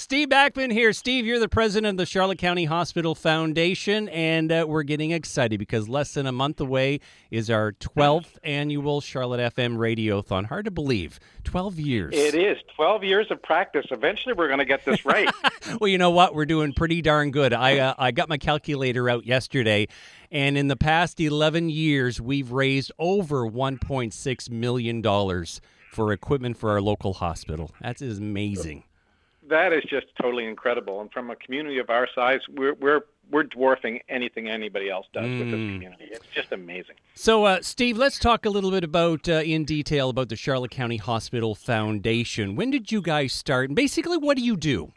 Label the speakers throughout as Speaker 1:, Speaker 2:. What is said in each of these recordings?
Speaker 1: Steve Backman here. Steve, you're the president of the Charlotte County Hospital Foundation, and we're getting excited because less than a month away is our 12th annual Charlotte FM Radiothon. Hard to believe. 12 years.
Speaker 2: It is. 12 years of practice. Eventually, we're going to get this right.
Speaker 1: Well, you know what? We're doing pretty darn good. I got my calculator out yesterday, and in the past 11 years, we've raised over $1.6 million for equipment for our local hospital. That's amazing.
Speaker 2: That is just totally incredible. And from a community of our size, we're dwarfing anything anybody else does with this community. It's just amazing.
Speaker 1: So, Steve, let's talk a little bit about, in detail, about the Charlotte County Hospital Foundation. When did you guys start? And basically, what do you do?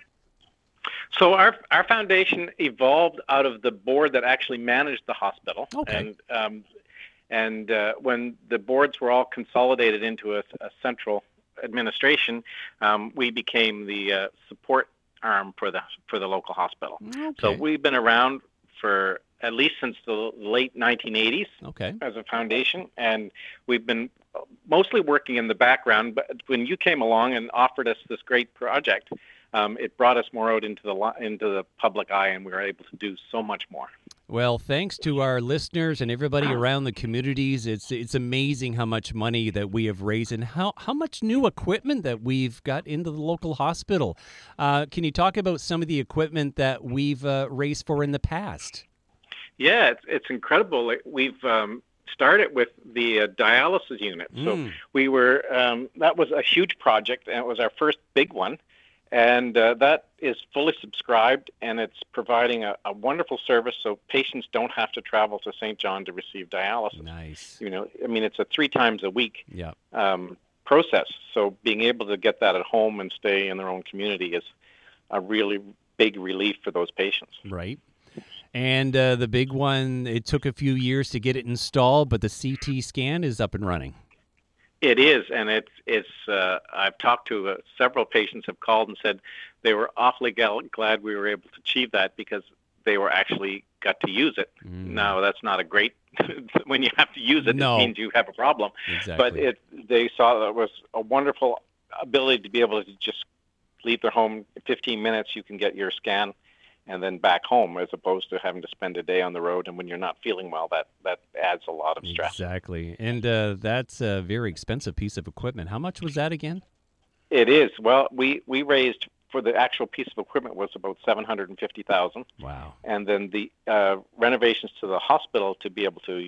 Speaker 2: So our foundation evolved out of the board that actually managed the hospital.
Speaker 1: Okay.
Speaker 2: And when the boards were all consolidated into a central administration, we became the support arm for the local hospital.
Speaker 1: Okay.
Speaker 2: So we've been around for at least since the late 1980s as a foundation, and we've been mostly working in the background. But when you came along and offered us this great project, it brought us more out into the public eye, and we were able to do so much more.
Speaker 1: Well, thanks to our listeners and everybody around the communities, it's amazing how much money that we have raised and how much new equipment that we've got into the local hospital. Can you talk about some of the equipment that we've raised for in the past?
Speaker 2: Yeah, it's incredible. We've started with the dialysis unit. So we were that was a huge project, and it was our first big one. And that is fully subscribed, and it's providing a wonderful service so patients don't have to travel to St. John to receive dialysis.
Speaker 1: Nice.
Speaker 2: You know, I mean, it's a 3 times a week process. So being able to get that at home and stay in their own community is a really big relief for those patients.
Speaker 1: Right. And the big one, it took a few years to get it installed, but the CT scan is up and running.
Speaker 2: It is, and it's. I've talked to several patients have called and said they were awfully glad we were able to achieve that because they were actually got to use it. Now, that's not a great when you have to use it.
Speaker 1: No.
Speaker 2: It means you have a problem.
Speaker 1: Exactly.
Speaker 2: But they saw that it was a wonderful ability to be able to just leave their home in 15 minutes. You can get your scan and then back home, as opposed to having to spend a day on the road. And when you're not feeling well, that adds a lot of stress.
Speaker 1: Exactly. And that's a very expensive piece of equipment. How much was that again?
Speaker 2: It is. Well, we raised for the actual piece of equipment was about $750,000.
Speaker 1: Wow.
Speaker 2: And then the renovations to the hospital to be able to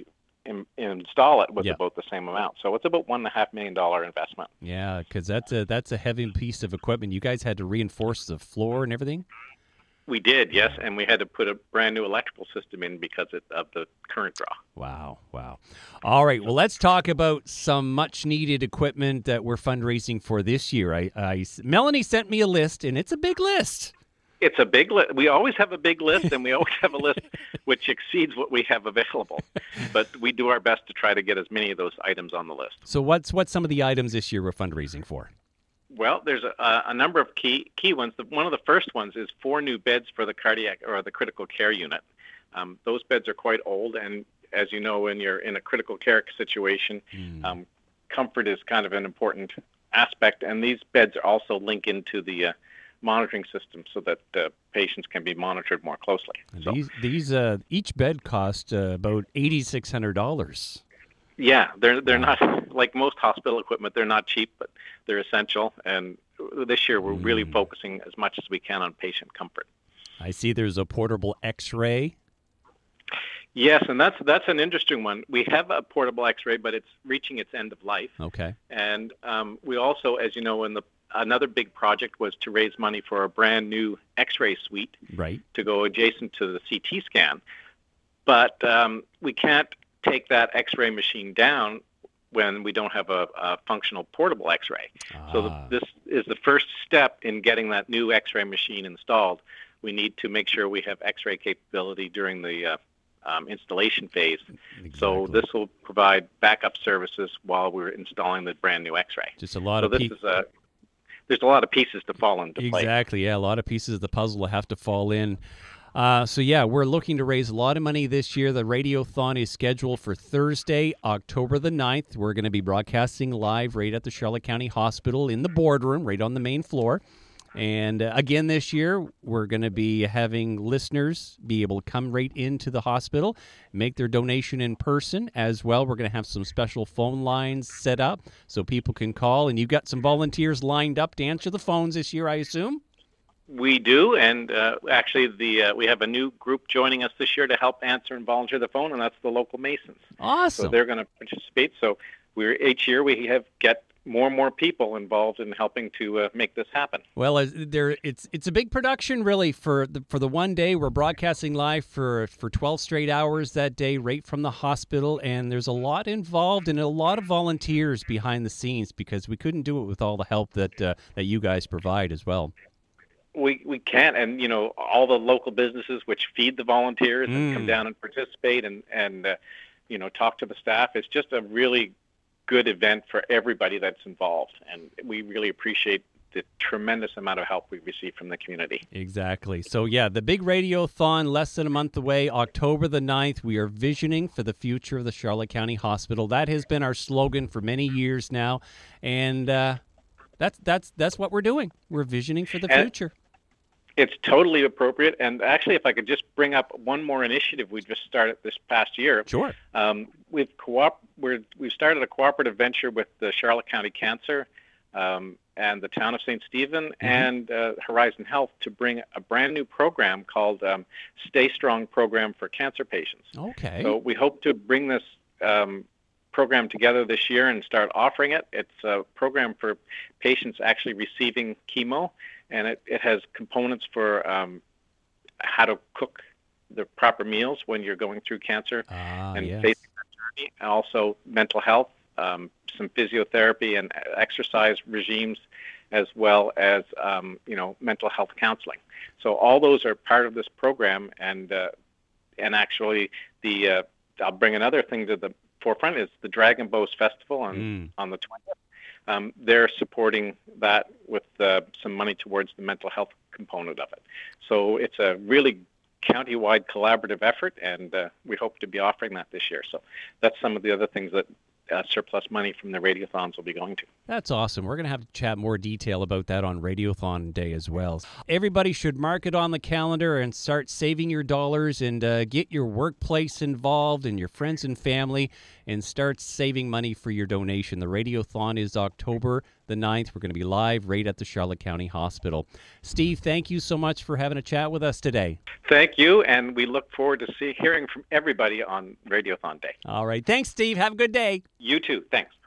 Speaker 2: install it was about the same amount. So it's about $1.5 million investment.
Speaker 1: Yeah, because that's a heavy piece of equipment. You guys had to reinforce the floor and everything?
Speaker 2: We did, yes, and we had to put a brand new electrical system in because of the current draw.
Speaker 1: Wow. All right, well, let's talk about some much-needed equipment that we're fundraising for this year. Melanie sent me a list, and it's a big list.
Speaker 2: It's a big list. We always have a big list, and we always have a list which exceeds what we have available. But we do our best to try to get as many of those items on the list.
Speaker 1: So what's some of the items this year we're fundraising for?
Speaker 2: Well, there's a number of key ones. One of the first ones is 4 new beds for the cardiac or the critical care unit. Those beds are quite old, and as you know, when you're in a critical care situation, comfort is kind of an important aspect. And these beds also link into the monitoring system so that patients can be monitored more closely.
Speaker 1: These each bed cost about $8,600.
Speaker 2: Yeah, they're not like most hospital equipment. They're not cheap, but they're essential. And this year, we're really focusing as much as we can on patient comfort.
Speaker 1: I see there's a portable X-ray.
Speaker 2: Yes, and that's an interesting one. We have a portable X-ray, but it's reaching its end of life.
Speaker 1: Okay.
Speaker 2: And we also, as you know, another big project was to raise money for a brand new X-ray suite to go adjacent to the CT scan. But we can't take that X-ray machine down when we don't have a functional portable X-ray. So this is the first step in getting that new X-ray machine installed. We need to make sure we have X-ray capability during the installation phase. Exactly. So this will provide backup services while we're installing the brand new X-ray.
Speaker 1: Just a lot of
Speaker 2: there's a lot of pieces to fall into place.
Speaker 1: Exactly, yeah, a lot of pieces of the puzzle will have to fall in. We're looking to raise a lot of money this year. The Radiothon is scheduled for Thursday, October the 9th. We're going to be broadcasting live right at the Charlotte County Hospital in the boardroom, right on the main floor. And again, this year, we're going to be having listeners be able to come right into the hospital, make their donation in person as well. We're going to have some special phone lines set up so people can call. And you've got some volunteers lined up to answer the phones this year, I assume?
Speaker 2: We do, and actually we have a new group joining us this year to help answer and volunteer the phone, and that's the local Masons.
Speaker 1: Awesome.
Speaker 2: So they're going to participate. So each year we get more and more people involved in helping to make this happen.
Speaker 1: Well, it's a big production, really, for the one day. We're broadcasting live for 12 straight hours that day, right from the hospital, and there's a lot involved and a lot of volunteers behind the scenes because we couldn't do it with all the help that you guys provide as well.
Speaker 2: We can't, and all the local businesses which feed the volunteers and come down and participate and talk to the staff. It's just a really good event for everybody that's involved, and we really appreciate the tremendous amount of help we receive from the community.
Speaker 1: Exactly. So yeah, the big Radiothon, less than a month away, October the 9th. We are visioning for the future of the Charlotte County Hospital. That has been our slogan for many years now, and that's what we're doing. We're visioning for the future.
Speaker 2: It's totally appropriate. And actually, if I could just bring up one more initiative we just started this past year.
Speaker 1: Sure.
Speaker 2: We've started a cooperative venture with the Charlotte County Cancer and the town of St. Stephen and Horizon Health to bring a brand new program called Stay Strong Program for Cancer Patients.
Speaker 1: Okay.
Speaker 2: So we hope to bring this program together this year and start offering it. It's a program for patients actually receiving chemo, and it has components for how to cook the proper meals when you're going through cancer and facing that journey, and also mental health, some physiotherapy and exercise regimes, as well as mental health counseling. So all those are part of this program, and actually I'll bring another thing to the forefront is the Dragon Bows Festival on the 20th. They're supporting that with some money towards the mental health component of it. So it's a really county-wide collaborative effort, and we hope to be offering that this year. So that's some of the other things that surplus money from the Radiothons will be going to.
Speaker 1: That's awesome. We're going to have to chat more detail about that on Radiothon Day as well. Everybody should mark it on the calendar and start saving your dollars and get your workplace involved and your friends and family and start saving money for your donation. The Radiothon is October the 9th. We're going to be live right at the Charlotte County Hospital. Steve, thank you so much for having a chat with us today.
Speaker 2: Thank you, and we look forward to hearing from everybody on Radiothon Day.
Speaker 1: All right. Thanks, Steve. Have a good day.
Speaker 2: You too. Thanks.